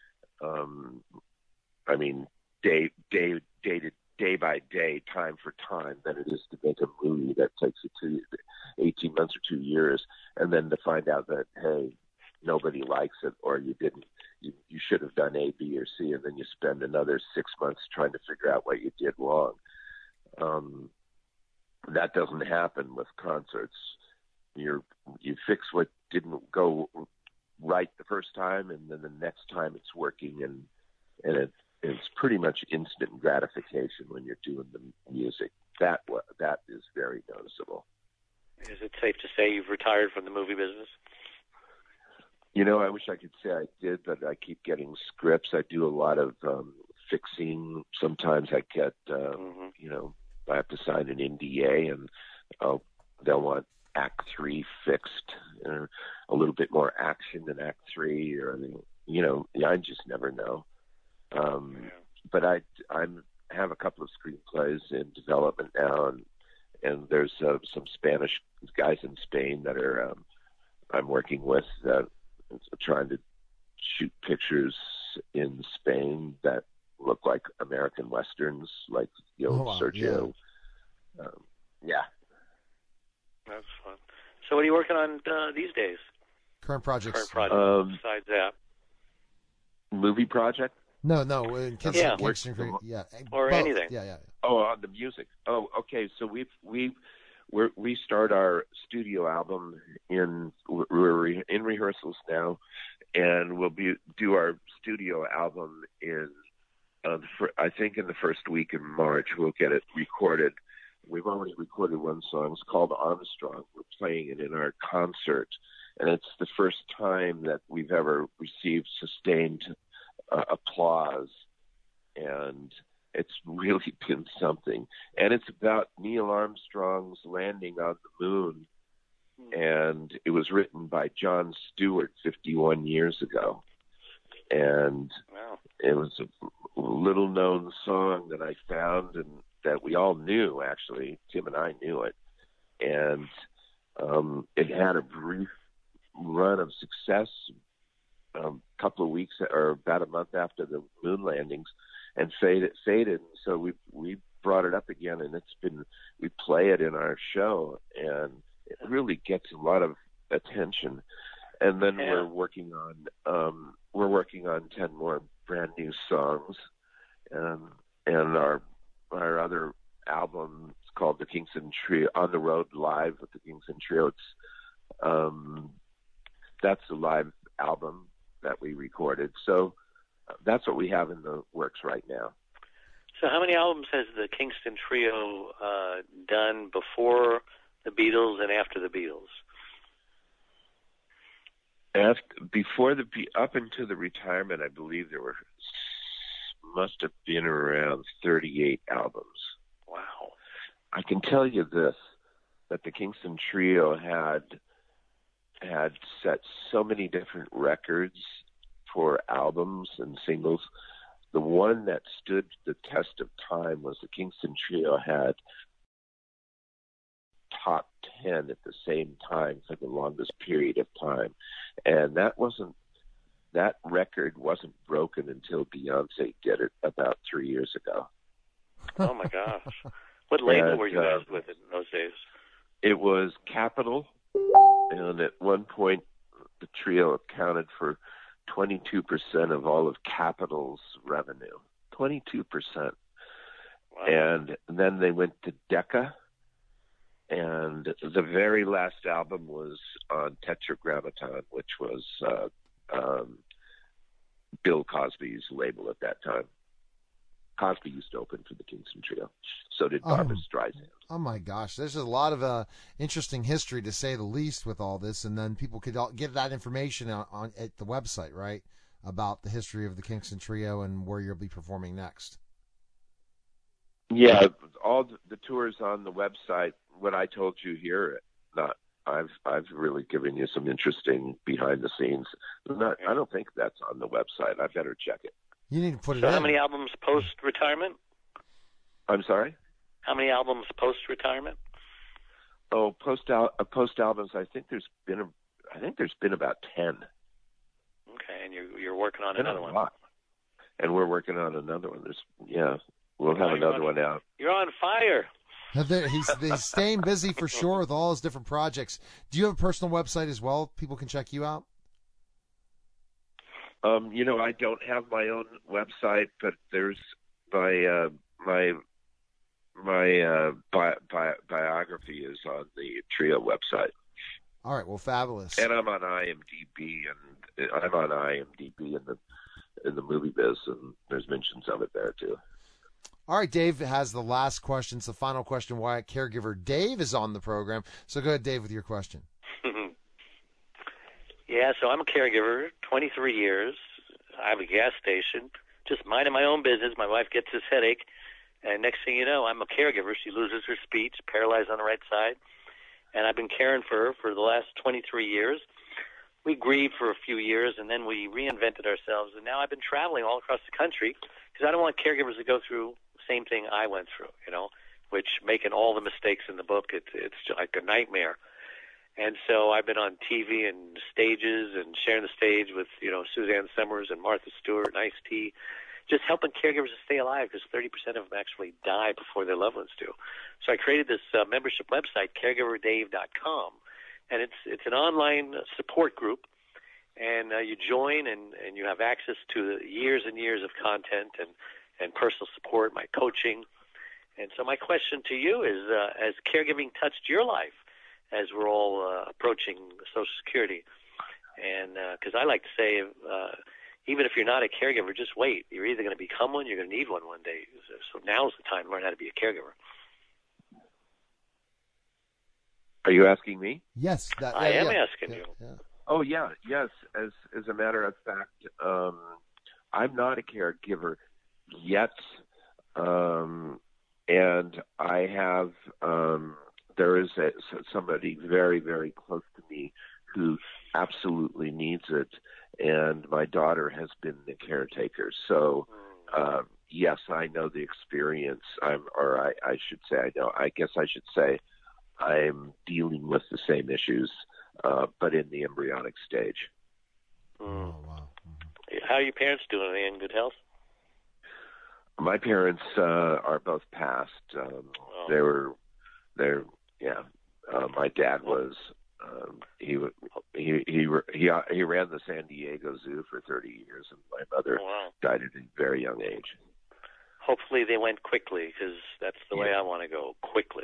I mean, day by day, time for time, than it is to make a movie that takes it 18 months or 2 years, and then to find out that, hey, nobody likes it, or you should have done A, B, or C, and then you spend another 6 months trying to figure out what you did wrong. That doesn't happen with concerts. You fix what didn't go right the first time, and then the next time it's working, and it's pretty much instant gratification when you're doing the music. That is very noticeable. Is it safe to say you've retired from the movie business? I wish I could say I did, but I keep getting scripts. I do a lot of fixing. Sometimes I get, I have to sign an NDA, and they'll want Act 3 fixed, a little bit more action than Act 3, or I just never know. But I have a couple of screenplays in development now, and there's some Spanish guys in Spain that are I'm working with, trying to shoot pictures in Spain that look like American westerns, like Sergio. Yeah. That's fun. So what are you working on these days? Current projects. Besides that. Movie project? No, Kingston, yeah. Or both. anything. Yeah. Oh, on the music. Oh, okay. So we start our studio album we're in rehearsals now, and we'll do our studio album in I think in the first week in March. We'll get it recorded. We've already recorded one song. It's called Armstrong. We're playing it in our concert, and it's the first time that we've ever received sustained applause, and it's really been something. And it's about Neil Armstrong's landing on the moon, and it was written by Jon Stewart 51 years ago. And it was a little-known song that I found, and that we all knew, actually. Tim and I knew it. And it had a brief run of success a couple of weeks, or about a month after the moon landings, and faded. So we brought it up again, and we play it in our show, and it really gets a lot of attention. And then we're working on 10 more brand new songs, and our other album is called the Kingston Trio, On the Road Live with the Kingston Trio. That's a live album that we recorded. So that's what we have in the works right now. So how many albums has the Kingston Trio done before the Beatles and after the Beatles? Up until the retirement, I believe must have been around 38 albums. Wow. I can tell you this, that the Kingston Trio had set so many different records for albums and singles. The one that stood the test of time was the Kingston Trio had top 10 at the same time for the longest period of time. And that record wasn't broken until Beyonce did it about 3 years ago. Oh my gosh. What label were you guys with in those days? It was Capitol, and at one point the trio accounted for 22% of all of Capitol's revenue. 22%. Wow. And then they went to Decca, and the very last album was on Tetragrammaton, which was Bill Cosby's label at that time. Cosby used to open for the Kingston Trio. So did Barbra Streisand. Oh my gosh, there's a lot of interesting history, to say the least, with all this, and then people could get that information on at the website, right, about the history of the Kingston Trio and where you'll be performing next. Yeah, all the tours on the website. What I told you here, I've really given you some interesting behind the scenes. I don't think that's on the website. I better check it. You need to put it So in. how many albums post-retirement? I'm sorry? How many albums post-retirement? Oh, post albums. I think there's been about 10. Okay, and you're working on Been another a one. lot. And we're working on another one. We'll have another one out. You're on fire. He's staying busy for sure with all his different projects. Do you have a personal website as well? People can check you out. I don't have my own website, but there's my biography is on the Trio website. All right, well, fabulous. And I'm on IMDb, in the movie biz, and there's mentions of it there too. All right, Dave has the last question. It's the final question. Why caregiver Dave is on the program. So go ahead, Dave, with your question. Yeah, so I'm a caregiver, 23 years. I have a gas station, just minding my own business. My wife gets this headache, and next thing you know, I'm a caregiver. She loses her speech, paralyzed on the right side, and I've been caring for her for the last 23 years. We grieved for a few years, and then we reinvented ourselves, and now I've been traveling all across the country because I don't want caregivers to go through the same thing I went through, which making all the mistakes in the book, it's like a nightmare. And so I've been on TV and stages and sharing the stage with, Suzanne Summers and Martha Stewart and Ice-T, just helping caregivers to stay alive because 30% of them actually die before their loved ones do. So I created this membership website, caregiverdave.com, and it's an online support group, and you join and you have access to years and years of content and personal support, my coaching. And so my question to you is, has caregiving touched your life as we're all approaching Social Security? And because I like to say, even if you're not a caregiver, just wait. You're either going to become one, you're going to need one day. So now's the time to learn how to be a caregiver. Are you asking me? Yes. I am asking you. Yeah. Oh, yeah. Yes. As a matter of fact, I'm not a caregiver yet. And I have... there is somebody very, very close to me who absolutely needs it, and my daughter has been the caretaker. So, yes, I know the experience. I should say I know. I guess I should say I'm dealing with the same issues, but in the embryonic stage. Oh, wow. How are your parents doing? Are they in good health? My parents are both passed. They're my dad was he ran the San Diego Zoo for 30 years, and my mother died at a very young age. Hopefully they went quickly, because that's the way I want to go, quickly.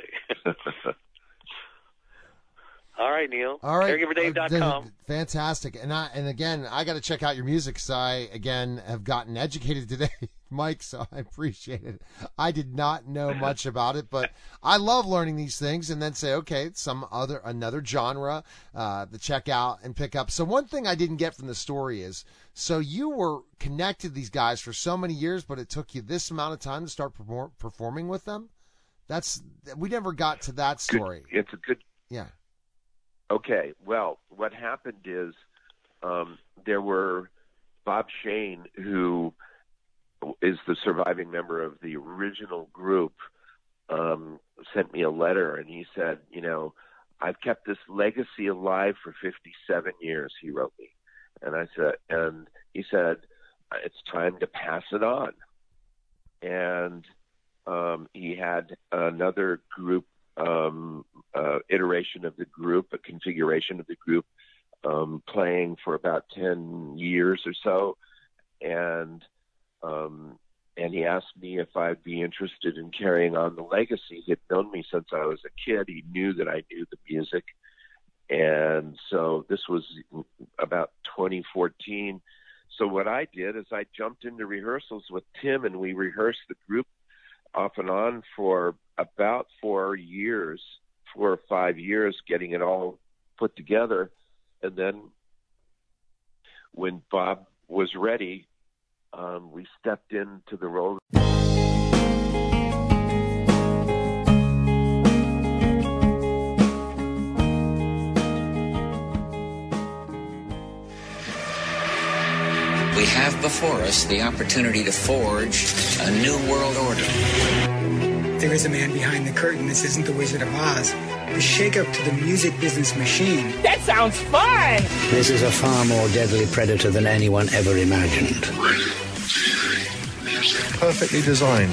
All right, Neil. All right. CaregiverDave.com. Fantastic. And again, I got to check out your music, because I, again, have gotten educated today, Mike, so I appreciate it. I did not know much about it, but I love learning these things and then say, okay, another genre to check out and pick up. So one thing I didn't get from the story is, so you were connected to these guys for so many years, but it took you this amount of time to start performing with them? We never got to that story. It's a good... Yeah. Okay, well, what happened is there were Bob Shane, who is the surviving member of the original group, sent me a letter, and he said, I've kept this legacy alive for 57 years, he wrote me. And he said, it's time to pass it on. And he had another group, iteration of the group, a configuration of the group, playing for about 10 years or so. And and he asked me if I'd be interested in carrying on the legacy. He had known me since I was a kid. He knew that I knew the music. And so this was about 2014. So what I did is I jumped into rehearsals with Tim, and we rehearsed the group off and on for about 4 or 5 years, getting it all put together. And then when Bob was ready, we stepped into the role. We have before us the opportunity to forge a new world order. There is a man behind the curtain. This isn't the Wizard of Oz. The shakeup to the music business machine. That sounds fun! This is a far more deadly predator than anyone ever imagined. Perfectly designed.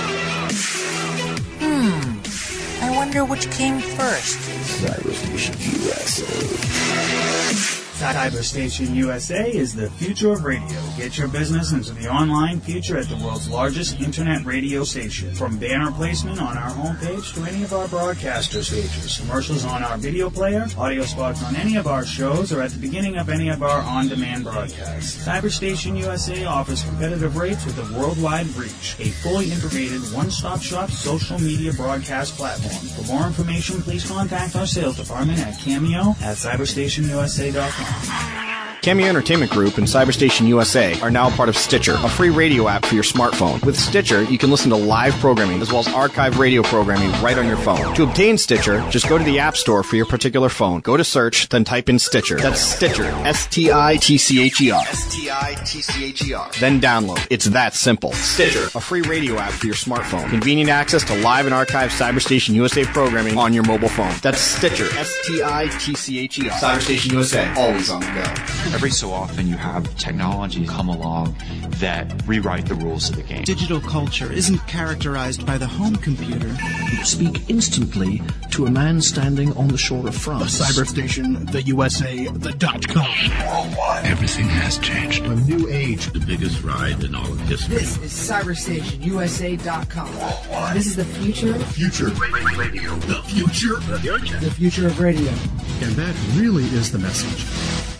I wonder which came first. Cyberstation USA. Cyberstation USA is the future of radio. Get your business into the online future at the world's largest internet radio station. From banner placement on our homepage to any of our broadcaster stages, commercials on our video player, audio spots on any of our shows, or at the beginning of any of our on-demand broadcasts. Cyberstation USA offers competitive rates with a worldwide reach. A fully integrated one-stop shop social media broadcast platform. For more information, please contact our sales department at cameo@cyberstationusa.com. Cameo Entertainment Group and Cyberstation USA are now part of Stitcher, a free radio app for your smartphone. With Stitcher, you can listen to live programming as well as archive radio programming right on your phone. To obtain Stitcher, just go to the App Store for your particular phone. Go to search, then type in Stitcher. That's Stitcher, S-T-I-T-C-H-E-R. S-T-I-T-C-H-E-R. Then download. It's that simple. Stitcher, a free radio app for your smartphone. Convenient access to live and archived Cyberstation USA programming on your mobile phone. That's Stitcher, S-T-I-T-C-H-E-R. Cyberstation USA, always on the go. Every so often you have technology come along that rewrite the rules of the game. Digital culture isn't characterized by the home computer. Speak instantly to a man standing on the shore of France. The Cyberstation, the USA, the .com. Worldwide. Everything has changed. A new age. The biggest ride in all of history. This is CyberstationUSA.com. Worldwide. This is the future. The future. Radio. The future. The future of radio. And that really is the message.